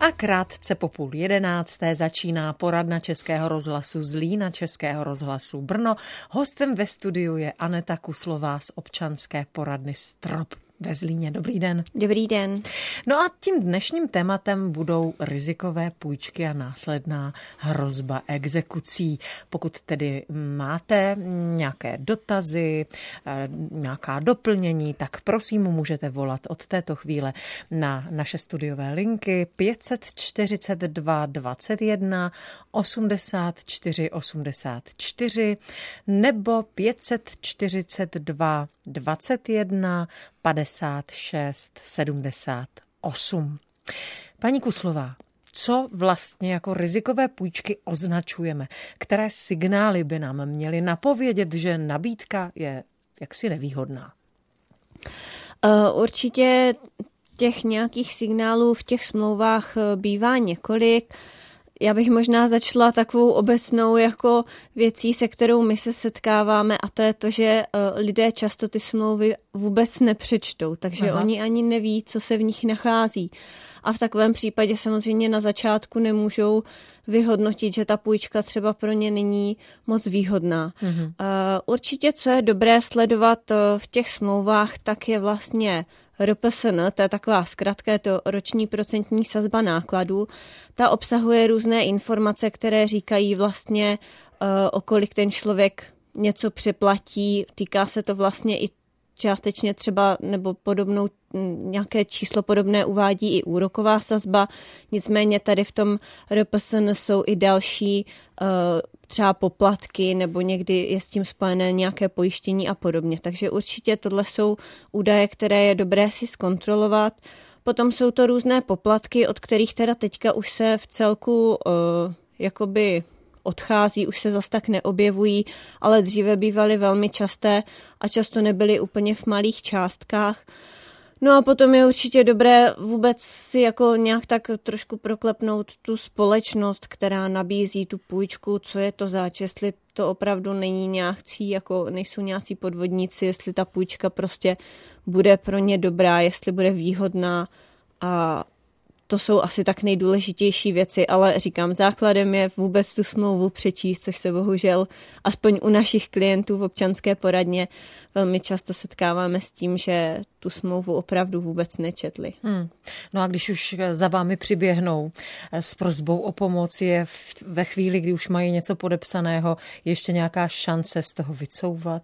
A krátce po 10:30 začíná poradna Českého rozhlasu Zlína, Českého rozhlasu Brno. Hostem ve studiu je Aneta Kuslová z občanské poradny Strop ve Zlíně. Dobrý den. Dobrý den. No a tím dnešním tématem budou rizikové půjčky a následná hrozba exekucí. Pokud tedy máte nějaké dotazy, nějaká doplnění, tak prosím, můžete volat od této chvíle na naše studiové linky 542 21 84 84 nebo 542 21 56 78. Paní Kuslová, co vlastně jako rizikové půjčky označujeme? Které signály by nám měly napovědět, že nabídka je jaksi nevýhodná? Určitě těch nějakých signálů v těch smlouvách bývá několik. Já bych možná začala takovou obecnou jako věcí, se kterou my se setkáváme, a to je to, že lidé často ty smlouvy vůbec nepřečtou, takže oni ani neví, co se v nich nachází. A v takovém případě samozřejmě na začátku nemůžou vyhodnotit, že ta půjčka třeba pro ně není moc výhodná. Určitě, co je dobré sledovat v těch smlouvách, tak je vlastně RPSN, to je taková zkratka, je to roční procentní sazba nákladů. Ta obsahuje různé informace, které říkají vlastně, o kolik ten člověk něco přeplatí. Týká se to vlastně i částečně třeba, nebo podobnou, nějaké číslo podobné uvádí i úroková sazba. Nicméně tady v tom RPSN jsou i další třeba poplatky, nebo někdy je s tím spojené nějaké pojištění a podobně. Takže určitě tohle jsou údaje, které je dobré si zkontrolovat. Potom jsou to různé poplatky, od kterých teda teďka už se v celku jakoby odchází, už se zas tak neobjevují, ale dříve bývaly velmi časté a často nebyly úplně v malých částkách. No a potom je určitě dobré vůbec si jako nějak tak trošku proklepnout tu společnost, která nabízí tu půjčku, co je to zač, jestli to opravdu nejsou nějací podvodníci, jestli ta půjčka prostě bude pro ně dobrá, jestli bude výhodná, a to jsou asi tak nejdůležitější věci, ale říkám, základem je vůbec tu smlouvu přečíst, což se bohužel aspoň u našich klientů v občanské poradně velmi často setkáváme s tím, že tu smlouvu opravdu vůbec nečetli. No a když už za vámi přiběhnou s prosbou o pomoc, je ve chvíli, kdy už mají něco podepsaného, ještě nějaká šance z toho vycouvat?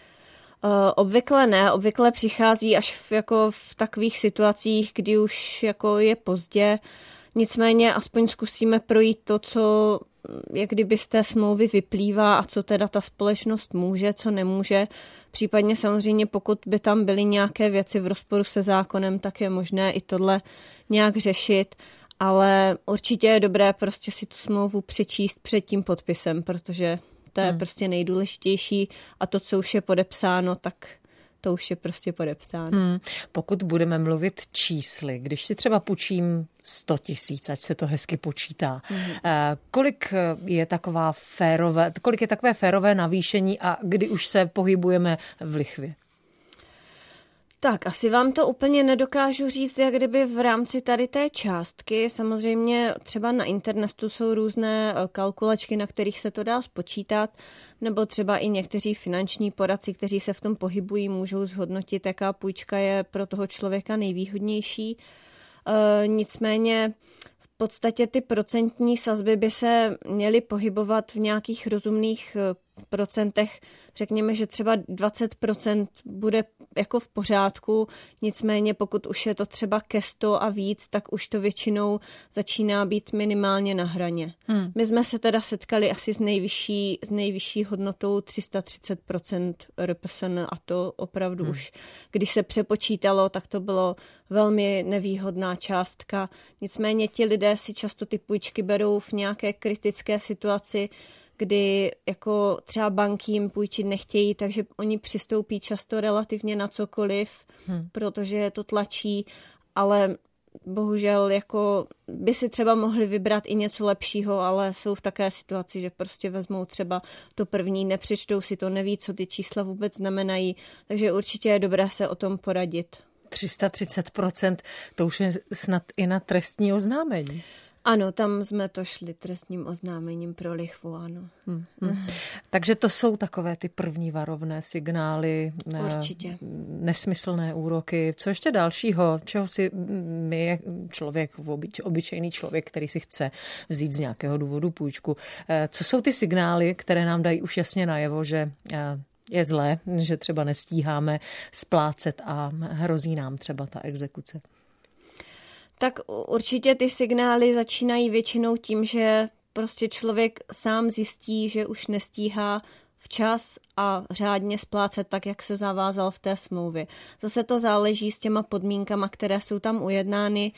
Obvykle ne, obvykle přichází až v takových situacích, kdy už jako je pozdě. Nicméně aspoň zkusíme projít to, co jak kdyby z té smlouvy vyplývá a co teda ta společnost může, co nemůže. Případně samozřejmě, pokud by tam byly nějaké věci v rozporu se zákonem, tak je možné i tohle nějak řešit. Ale určitě je dobré prostě si tu smlouvu přečíst před tím podpisem, protože to je prostě nejdůležitější a to, co už je podepsáno, tak to už je prostě podepsáno. Pokud budeme mluvit čísly, když si třeba půjčím 100 000, ať se to hezky počítá, kolik je takové férové navýšení a kdy už se pohybujeme v lichvě? Tak, asi vám to úplně nedokážu říct, jak kdyby v rámci tady té částky. Samozřejmě třeba na internetu jsou různé kalkulačky, na kterých se to dá spočítat, nebo třeba i někteří finanční poradci, kteří se v tom pohybují, můžou zhodnotit, jaká půjčka je pro toho člověka nejvýhodnější. Nicméně v podstatě ty procentní sazby by se měly pohybovat v nějakých rozumných procentech. Řekněme, že třeba 20% bude jako v pořádku, nicméně pokud už je to třeba ke 100 a víc, tak už to většinou začíná být minimálně na hraně. My jsme se teda setkali asi s nejvyšší hodnotou 330% RPSN a to opravdu už, když se přepočítalo, tak to bylo velmi nevýhodná částka. Nicméně ti lidé si často ty půjčky berou v nějaké kritické situaci, kdy jako třeba banky jim půjčit nechtějí, takže oni přistoupí často relativně na cokoliv, protože je to tlačí, ale bohužel jako by si třeba mohli vybrat i něco lepšího, ale jsou v takové situaci, že prostě vezmou třeba to první, nepřečtou si to, neví, co ty čísla vůbec znamenají, takže určitě je dobré se o tom poradit. 330%, to už je snad i na trestní oznámení. Ano, tam jsme to šli trestním oznámením pro lichvu, ano. Takže to jsou takové ty první varovné signály. Určitě. Nesmyslné úroky. Co ještě dalšího, čeho si my, člověk, obyčejný člověk, který si chce vzít z nějakého důvodu půjčku, co jsou ty signály, které nám dají už jasně najevo, že je zlé, že třeba nestíháme splácet a hrozí nám třeba ta exekuce? Tak určitě ty signály začínají většinou tím, že prostě člověk sám zjistí, že už nestíhá včas a řádně splácet tak, jak se zavázal v té smlouvě. Zase to záleží s těma podmínkama, které jsou tam ujednány.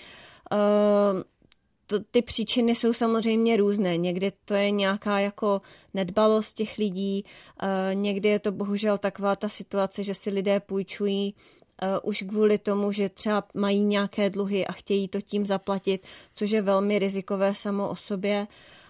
Ty příčiny jsou samozřejmě různé. Někdy to je nějaká jako nedbalost těch lidí, někdy je to bohužel taková ta situace, že si lidé půjčují už kvůli tomu, že třeba mají nějaké dluhy a chtějí to tím zaplatit, což je velmi rizikové samo o sobě,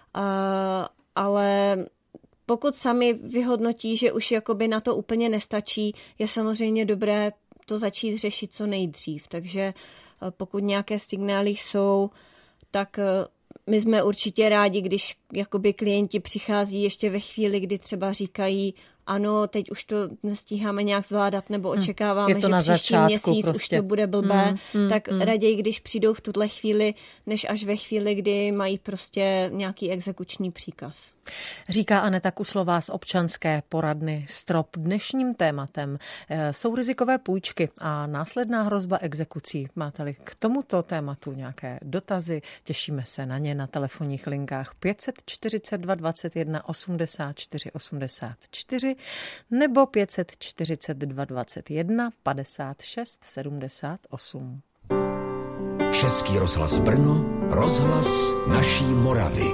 ale pokud sami vyhodnotí, že už jakoby na to úplně nestačí, je samozřejmě dobré to začít řešit co nejdřív. Takže pokud nějaké signály jsou, tak my jsme určitě rádi, když jakoby klienti přichází ještě ve chvíli, kdy třeba říkají, ano, teď už to nestíháme nějak zvládat, nebo očekáváme, že příští měsíc prostě už to bude blbé, tak raději, když přijdou v tuhle chvíli, než až ve chvíli, kdy mají prostě nějaký exekuční příkaz. Říká Aneta Kuslová z občanské poradny Strop. Dnešním tématem jsou rizikové půjčky a následná hrozba exekucí. Máte-li k tomuto tématu nějaké dotazy, těšíme se na ně na telefonních linkách 542 21 84 84 nebo 542 21 56 78. Český rozhlas Brno, rozhlas naší Moravy.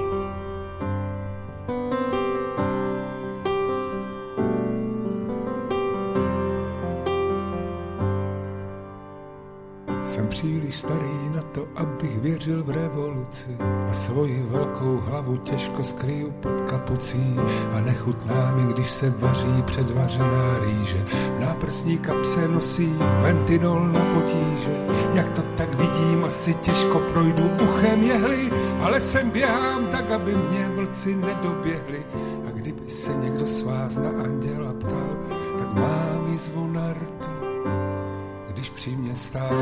Jsem příliš starý na to, abych věřil v revoluci a svoji velkou hlavu těžko skryju pod kapucí a nechutná mi, když se vaří předvařená rýže. V náprsní kapse nosím ventinol na potíže. Jak to tak vidím, asi těžko projdu uchem jehly, ale sem běhám tak, aby mě vlci nedoběhli. A kdyby se někdo z vás na anděla ptal, tak mám jizvu na rtu, když při mě stál.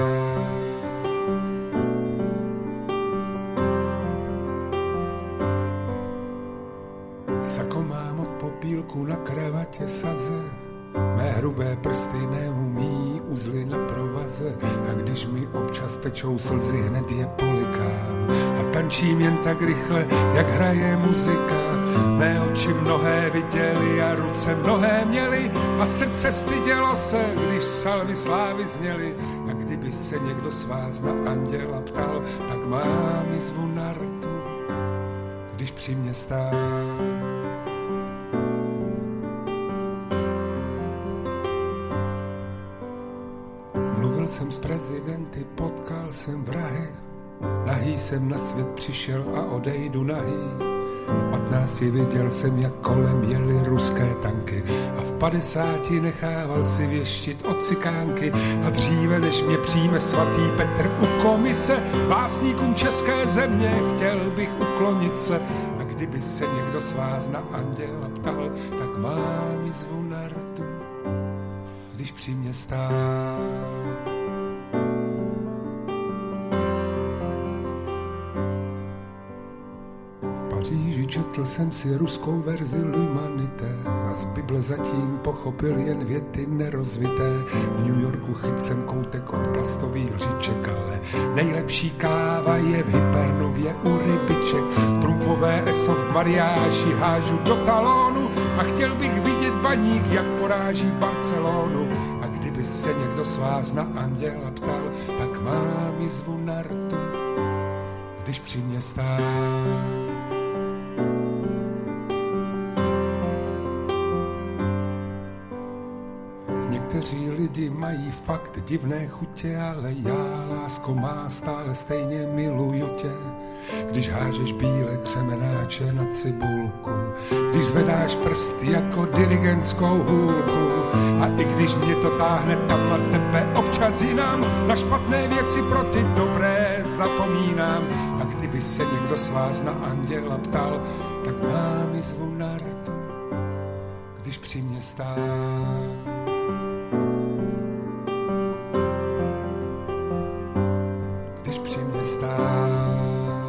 Sako mám od popílku na kravatě saze, mé hrubé prsty neumí uzly na provaze a když mi občas tečou slzy, hned je polikám a tančím jen tak rychle, jak hraje muzika. Mé oči mnohé viděli a ruce mnohé měli a srdce stydělo se, když salvy slávy zněly. A kdyby se někdo z vás na anděla ptal, tak mám jizvu na rtu, když při mě stál. Mluvil jsem s prezidenty, potkal jsem vrahy, nahý jsem na svět přišel a odejdu nahý. V 15 viděl jsem, jak kolem jeli ruské tanky a v 50 nechával si věštit od cikánky. A dříve, než mě přijme svatý Petr u komise básníkům české země, chtěl bych uklonit se. A kdyby se někdo z vás na anděla ptal, tak mám jizvu na rtu, když při mě stál. Četl jsem si ruskou verzi L'Humanité a z Bible zatím pochopil jen věty nerozvité. V New Yorku chyt jsem koutek od plastových lžiček, ale nejlepší káva je v Hypernově u rybiček. Trumfové eso v mariáži hážu do talónu a chtěl bych vidět baník, jak poráží Barcelonu. A kdyby se někdo z vás na anděla ptal, tak mám jizvu na rtu, když při mě stál. Někteří lidi mají fakt divné chutě, ale já, lásko má, stále stejně miluju tě. když hážeš bílé křemenáče na cibulku, když zvedáš prsty jako dirigentskou hůlku. A i když mě to táhne tam a tebe občas jinam, na špatné věci pro ty dobré zapomínám. A kdyby se někdo z vás na anděla ptal, tak mám jizvu na rtu, když při mě stál. Když při mě stál.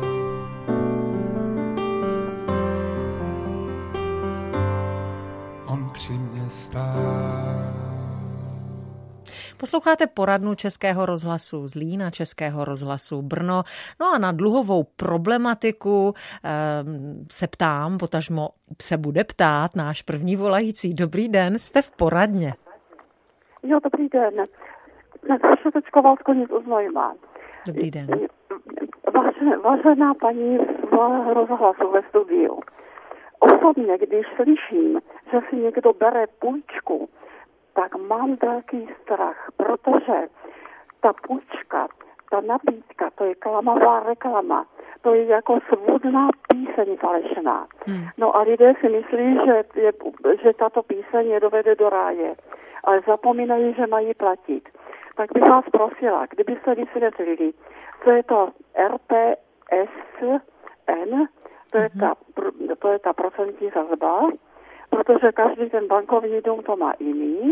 On při mě stál. Posloucháte poradnu Českého rozhlasu Zlín a Českého rozhlasu Brno. No a na dluhovou problematiku se ptám, potažmo se bude ptát náš první volající. Dobrý den, jste v poradně. Jo, dobrý den. Našetečko Valskonic u Znojma. Dobrý den. Vážená paní v rozhlasu ve studiu. Osobně, když slyším, že si někdo bere půjčku, tak mám velký strach, protože ta půjčka, ta nabídka, to je klamavá reklama, to je jako svůdná píseň falešná. No a lidé si myslí, že tato píseň je dovede do ráje, ale zapomínají, že mají platit. Tak bych vás prosila, kdybyste vysvětlili, co je to RPSN, to je ta procentní sazba, protože každý ten bankovní dům to má jiný.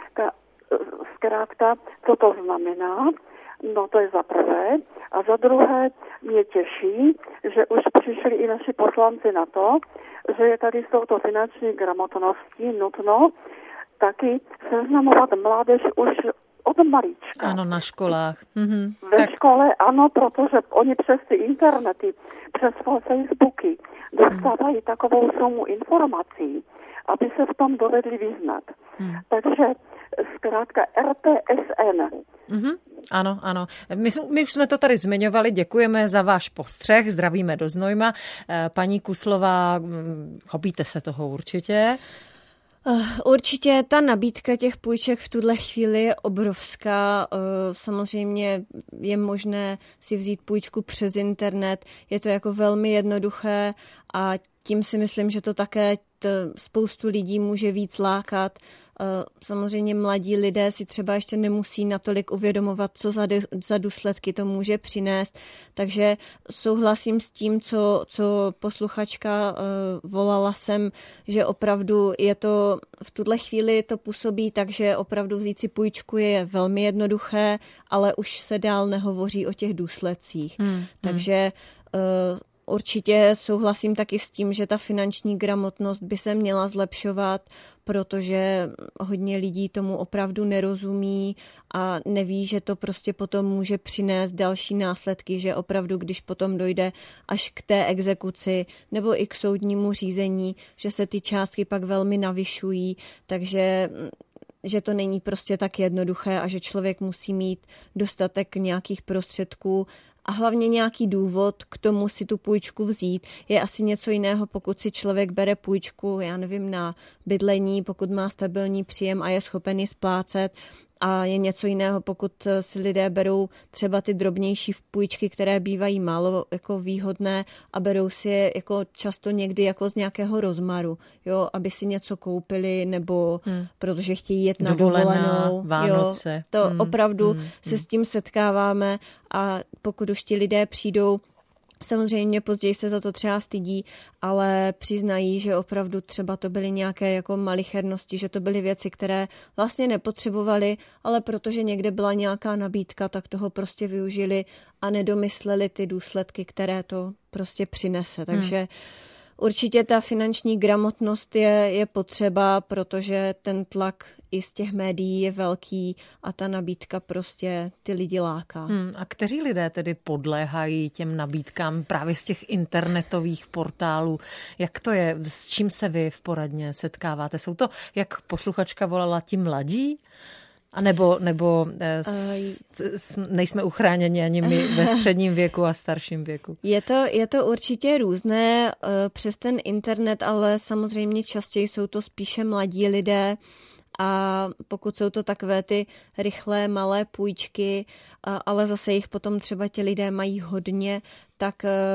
Zkrátka, co to znamená, no to je za prvé. A za druhé mě těší, že už přišli i naši poslanci na to, že je tady s touto finanční gramotností nutno taky seznamovat mládež už od malička. Ano, na školách. Ve škole ano, protože oni přes ty internety, přes Facebooky dostávají takovou sumu informací, aby se v tom dovedli vyznat. Takže zkrátka RPSN. Ano, ano. My už jsme to tady zmiňovali, děkujeme za váš postřeh, zdravíme do Znojma. Paní Kuslová, chopíte se toho určitě? Určitě ta nabídka těch půjček v tuhle chvíli je obrovská. Samozřejmě je možné si vzít půjčku přes internet. Je to jako velmi jednoduché a tím si myslím, že to také spoustu lidí může víc lákat. Samozřejmě mladí lidé si třeba ještě nemusí natolik uvědomovat, co za důsledky to může přinést. Takže souhlasím s tím, co posluchačka volala sem, že opravdu je to v tuhle chvíli to působí tak, že opravdu vzít si půjčku je velmi jednoduché, ale už se dál nehovoří o těch důsledcích. Takže určitě souhlasím taky s tím, že ta finanční gramotnost by se měla zlepšovat, protože hodně lidí tomu opravdu nerozumí a neví, že to prostě potom může přinést další následky, že opravdu, když potom dojde až k té exekuci nebo i k soudnímu řízení, že se ty částky pak velmi navyšují, takže že to není prostě tak jednoduché a že člověk musí mít dostatek nějakých prostředků a hlavně nějaký důvod k tomu si tu půjčku vzít. Je asi něco jiného, pokud si člověk bere půjčku, já nevím, na bydlení, pokud má stabilní příjem a je schopen ji splácet. A je něco jiného, pokud si lidé berou třeba ty drobnější půjčky, které bývají málo jako výhodné a berou si je jako často někdy jako z nějakého rozmaru, jo, aby si něco koupili nebo protože chtějí jet na dovolenou. Vánoce. Jo, to opravdu se s tím setkáváme a pokud už ti lidé přijdou, samozřejmě později se za to třeba stydí, ale přiznají, že opravdu třeba to byly nějaké jako malichernosti, že to byly věci, které vlastně nepotřebovali, ale protože někde byla nějaká nabídka, tak toho prostě využili a nedomysleli ty důsledky, které to prostě přinese. Takže určitě ta finanční gramotnost je potřeba, protože ten tlak i z těch médií je velký a ta nabídka prostě ty lidi láká. A kteří lidé tedy podléhají těm nabídkám právě z těch internetových portálů? Jak to je? S čím se vy v poradně setkáváte? Jsou to, jak posluchačka volala, ti mladí? A nebo nejsme uchráněni ani my ve středním věku a starším věku? Je to určitě různé přes ten internet, ale samozřejmě častěji jsou to spíše mladí lidé. A pokud jsou to takové ty rychlé, malé půjčky, ale zase jich potom třeba ti lidé mají hodně, tak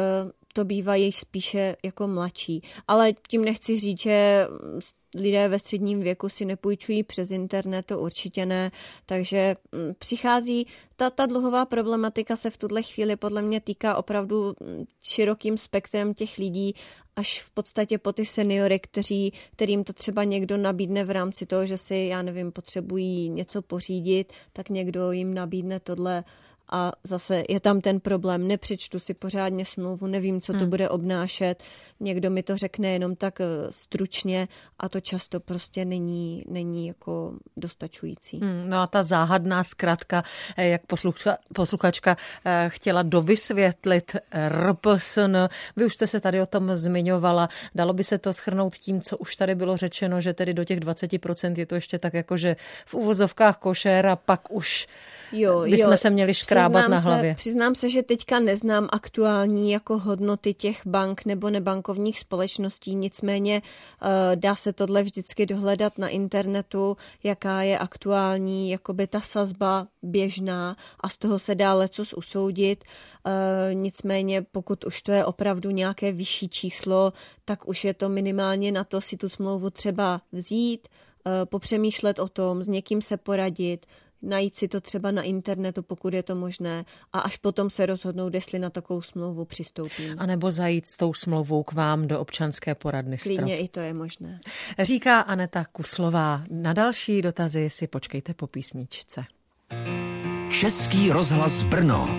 to bývají spíše jako mladší. Ale tím nechci říct, že lidé ve středním věku si nepůjčují přes internet, to určitě ne. Takže přichází, ta dluhová problematika se v tuhle chvíli podle mě týká opravdu širokým spektrem těch lidí, až v podstatě po ty seniory, kterým to třeba někdo nabídne v rámci toho, že si, já nevím, potřebují něco pořídit, tak někdo jim nabídne tohle. A zase je tam ten problém, nepřečtu si pořádně smlouvu, nevím, co to bude obnášet, někdo mi to řekne jenom tak stručně a to často prostě není jako dostačující. No a ta záhadná zkratka, jak posluchačka chtěla dovysvětlit RPSN, vy už jste se tady o tom zmiňovala, dalo by se to shrnout tím, co už tady bylo řečeno, že tedy do těch 20% je to ještě tak jako, že v uvozovkách košer a pak už bychom se měli škrábat na hlavě. Přiznám se, že teďka neznám aktuální jako hodnoty těch bank nebo nebankovních společností, nicméně dá se tohle vždycky dohledat na internetu, jaká je aktuální jakoby ta sazba běžná a z toho se dá lecos usoudit. Nicméně pokud už to je opravdu nějaké vyšší číslo, tak už je to minimálně na to si tu smlouvu třeba vzít, popřemýšlet o tom, s někým se poradit, najít si to třeba na internetu, pokud je to možné, a až potom se rozhodnout, jestli na takovou smlouvu přistoupím. A nebo zajít s tou smlouvou k vám do občanské poradny Strop. Klidně i to je možné. Říká Aneta Kuslová. Na další dotazy si počkejte po písničce. Český rozhlas Brno.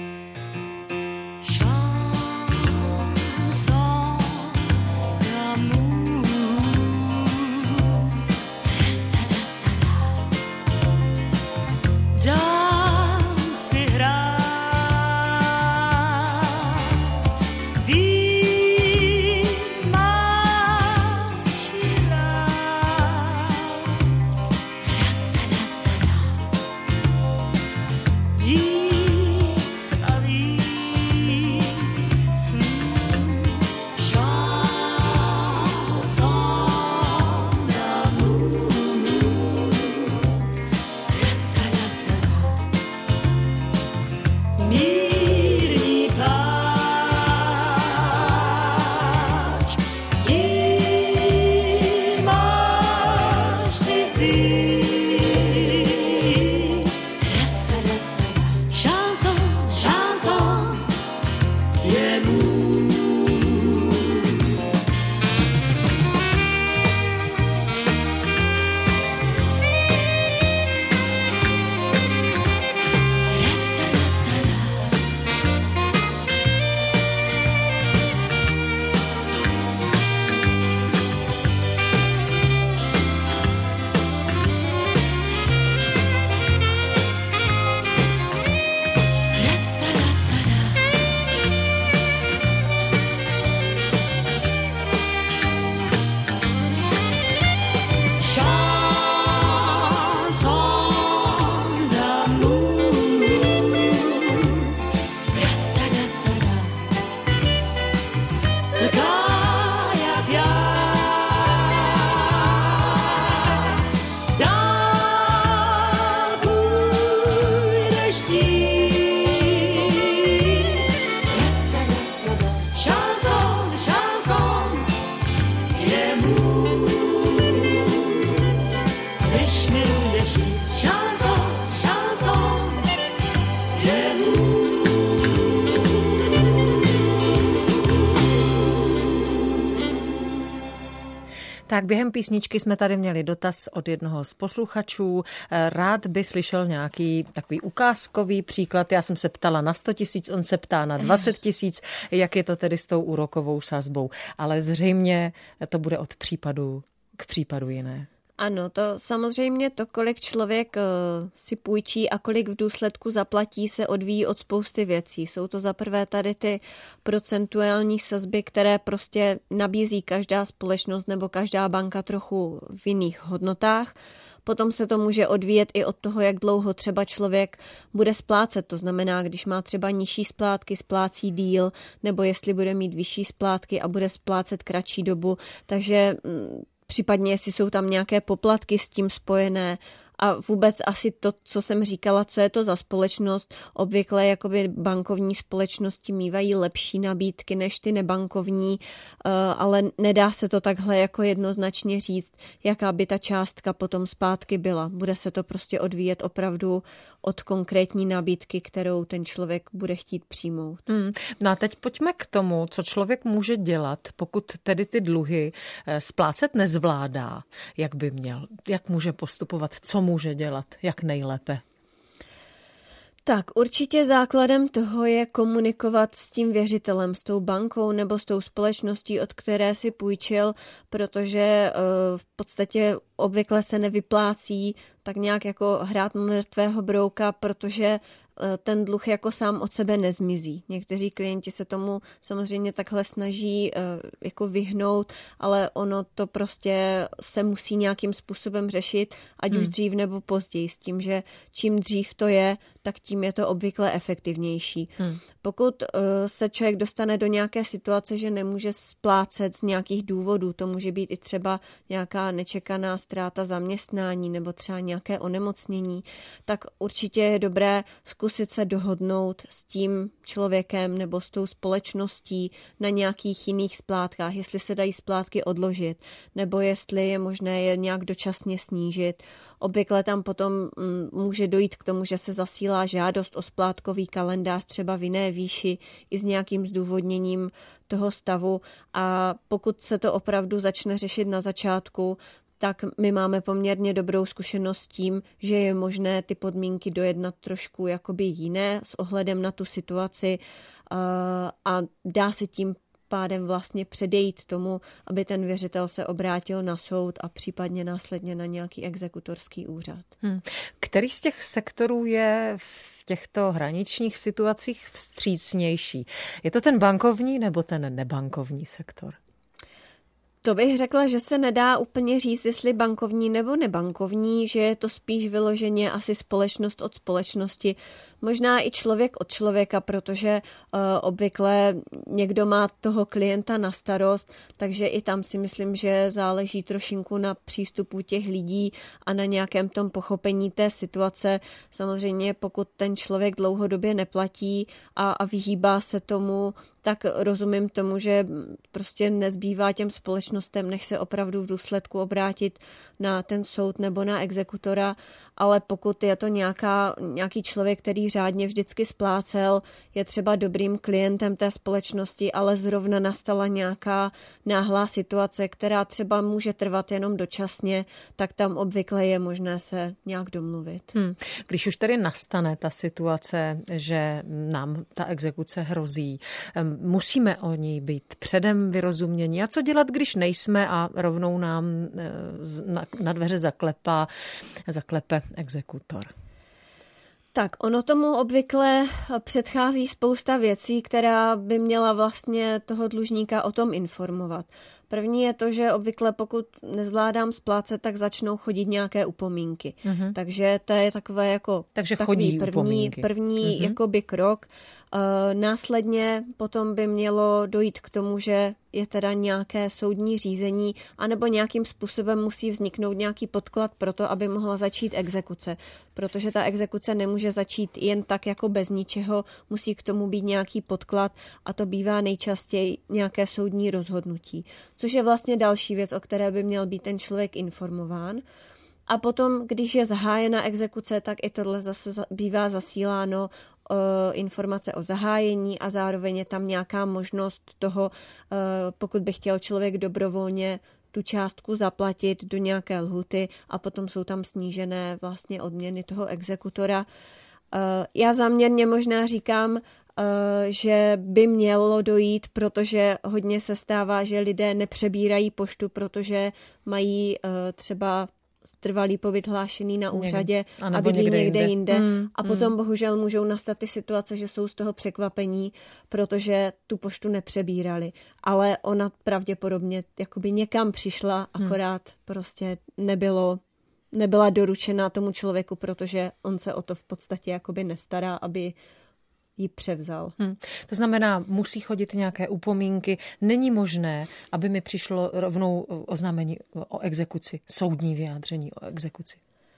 Tak během písničky jsme tady měli dotaz od jednoho z posluchačů. Rád by slyšel nějaký takový ukázkový příklad. Já jsem se ptala na 100 000, on se ptá na 20 000, jak je to tedy s tou úrokovou sazbou. Ale zřejmě to bude od případu k případu jiné. Ano, to samozřejmě to, kolik člověk si půjčí a kolik v důsledku zaplatí, se odvíjí od spousty věcí. Jsou to zaprvé tady ty procentuální sazby, které prostě nabízí každá společnost nebo každá banka trochu v jiných hodnotách. Potom se to může odvíjet i od toho, jak dlouho třeba člověk bude splácet. To znamená, když má třeba nižší splátky, splácí díl, nebo jestli bude mít vyšší splátky a bude splácet kratší dobu. Takže případně, jestli jsou tam nějaké poplatky s tím spojené A vůbec asi to, co jsem říkala, co je to za společnost, obvykle jakoby bankovní společnosti mívají lepší nabídky než ty nebankovní, ale nedá se to takhle jako jednoznačně říct, jaká by ta částka potom zpátky byla. Bude se to prostě odvíjet opravdu od konkrétní nabídky, kterou ten člověk bude chtít přijmout. No a teď pojďme k tomu, co člověk může dělat, pokud tedy ty dluhy splácet nezvládá, jak by měl, jak může postupovat, co může dělat, jak nejlépe. Tak určitě základem toho je komunikovat s tím věřitelem, s tou bankou nebo s tou společností, od které si půjčil, protože v podstatě obvykle se nevyplácí tak nějak jako hrát mrtvého brouka, protože ten dluh jako sám od sebe nezmizí. Někteří klienti se tomu samozřejmě takhle snaží jako vyhnout, ale ono to prostě se musí nějakým způsobem řešit, ať už dřív nebo později, s tím, že čím dřív to je, tak tím je to obvykle efektivnější. Pokud se člověk dostane do nějaké situace, že nemůže splácet z nějakých důvodů, to může být i třeba nějaká nečekaná ztráta zaměstnání nebo třeba nějaké onemocnění, tak určitě je dobré zkusit se dohodnout s tím člověkem nebo s tou společností na nějakých jiných splátkách, jestli se dají splátky odložit, nebo jestli je možné je nějak dočasně snížit. Obvykle tam potom může dojít k tomu, že se zasílá žádost o splátkový kalendář třeba v jiné výši i s nějakým zdůvodněním toho stavu, a pokud se to opravdu začne řešit na začátku, tak my máme poměrně dobrou zkušenost s tím, že je možné ty podmínky dojednat trošku jakoby jiné s ohledem na tu situaci a dá se tím pádem vlastně předejít tomu, aby ten věřitel se obrátil na soud a případně následně na nějaký exekutorský úřad. Který z těch sektorů je v těchto hraničních situacích vstřícnější? Je to ten bankovní nebo ten nebankovní sektor? To bych řekla, že se nedá úplně říct, jestli bankovní nebo nebankovní, že je to spíš vyloženě asi společnost od společnosti, možná i člověk od člověka, protože obvykle někdo má toho klienta na starost, takže i tam si myslím, že záleží trošinku na přístupu těch lidí a na nějakém tom pochopení té situace. Samozřejmě pokud ten člověk dlouhodobě neplatí a vyhýbá se tomu, tak rozumím tomu, že prostě nezbývá těm společnostem, než se opravdu v důsledku obrátit na ten soud nebo na exekutora, ale pokud je to nějaký člověk, který řádně vždycky splácel, je třeba dobrým klientem té společnosti, ale zrovna nastala nějaká náhlá situace, která třeba může trvat jenom dočasně, tak tam obvykle je možné se nějak domluvit. Když už tady nastane ta situace, že nám ta exekuce hrozí, musíme o ní být předem vyrozuměni. A co dělat, když nejsme a rovnou nám na dveře zaklepe exekutor? Tak ono tomu obvykle předchází spousta věcí, která by měla vlastně toho dlužníka o tom informovat. První je to, že obvykle pokud nezvládám splácet, tak začnou chodit nějaké upomínky. Takže to je takové jako takový první jakoby krok. Následně potom by mělo dojít k tomu, že je teda nějaké soudní řízení, anebo nějakým způsobem musí vzniknout nějaký podklad pro to, aby mohla začít exekuce. Protože ta exekuce nemůže začít jen tak jako bez ničeho, musí k tomu být nějaký podklad a to bývá nejčastěji nějaké soudní rozhodnutí. Což je vlastně další věc, o které by měl být ten člověk informován. A potom, když je zahájena exekuce, tak i tohle zase bývá zasíláno informace o zahájení a zároveň je tam nějaká možnost toho, pokud by chtěl člověk dobrovolně tu částku zaplatit do nějaké lhuty a potom jsou tam snížené vlastně odměny toho exekutora. Já záměrně možná říkám, že by mělo dojít, protože hodně se stává, že lidé nepřebírají poštu, protože mají třeba trvalý pobyt hlášený na úřadě a bydlí někde jinde. A potom bohužel můžou nastat ty situace, že jsou z toho překvapení, protože tu poštu nepřebírali. Ale ona pravděpodobně jakoby někam přišla, akorát prostě nebyla doručena tomu člověku, protože on se o to v podstatě jakoby nestará, aby ji převzal. To znamená, musí chodit nějaké upomínky. Není možné, aby mi přišlo rovnou oznámení o exekuci, soudní vyjádření o exekuci.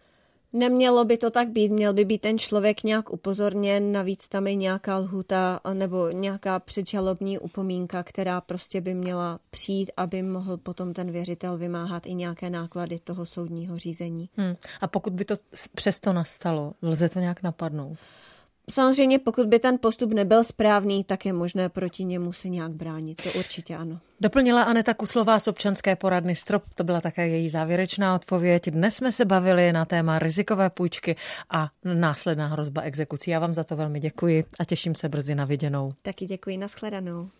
Nemělo by to tak být, měl by být ten člověk nějak upozorněn, navíc tam je nějaká lhůta nebo nějaká předžalobní upomínka, která prostě by měla přijít, aby mohl potom ten věřitel vymáhat i nějaké náklady toho soudního řízení. A pokud by to přesto nastalo, lze to nějak napadnout? Samozřejmě, pokud by ten postup nebyl správný, tak je možné proti němu se nějak bránit. To určitě ano. Doplnila Aneta Kuslová z občanské poradny Strop. To byla také její závěrečná odpověď. Dnes jsme se bavili na téma rizikové půjčky a následná hrozba exekucí. Já vám za to velmi děkuji a těším se brzy na viděnou. Taky děkuji, nashledanou.